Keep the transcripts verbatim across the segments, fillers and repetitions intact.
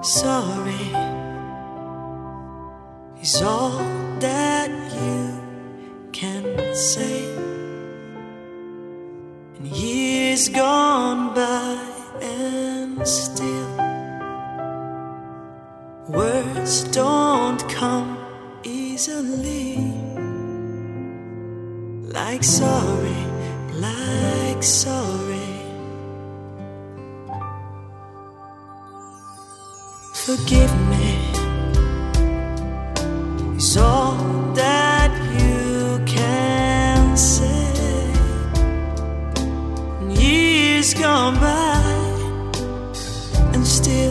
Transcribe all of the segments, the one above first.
sorry is all that you can say. And years gone by and still words don't come easily. Like sorry, like sorry. Forgive me is all that you can say. And years gone by and still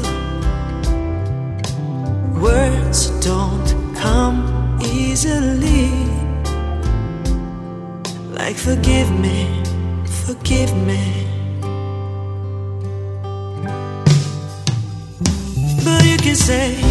words don't come easily. Like forgive me, forgive me. But you can say